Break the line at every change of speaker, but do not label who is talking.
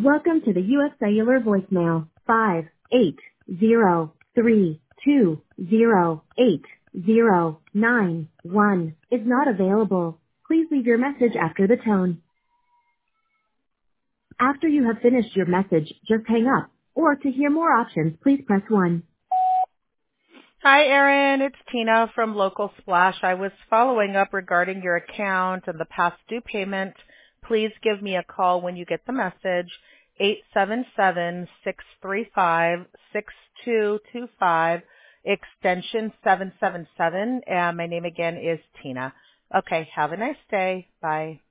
Welcome to the U.S. Cellular voicemail. 580320809 is not available. Please leave your message after the tone. After you have finished your message, just hang up. Or to hear more options, please press 1.
Hi, Erin. It's Tina from Local Splash. I was following up regarding your account and the past due payment. Please give me a call when you get the message, 877-635-6225, extension 777. And my name again is Tina. Okay, have a nice day. Bye.